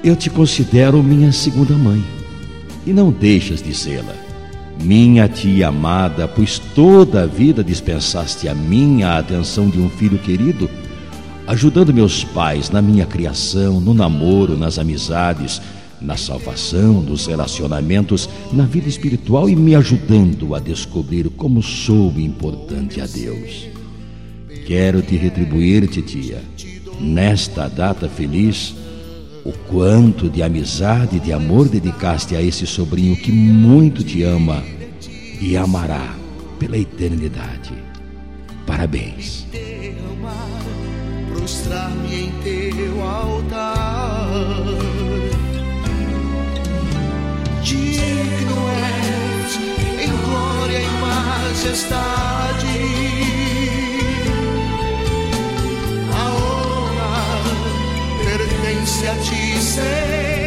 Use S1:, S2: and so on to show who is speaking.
S1: eu te considero minha segunda mãe, e não deixas de sê-la. Minha tia amada, pois toda a vida dispensaste a mim a atenção de um filho querido, ajudando meus pais na minha criação, no namoro, nas amizades, na salvação, nos relacionamentos, na vida espiritual e me ajudando a descobrir como sou importante a Deus. Quero te retribuir, titia, nesta data feliz, o quanto de amizade e de amor dedicaste a esse sobrinho que muito te ama e amará pela eternidade. Parabéns.
S2: Prostrar-me em teu altar. Digno és em glória e majestade. A honra pertence a ti, Senhor.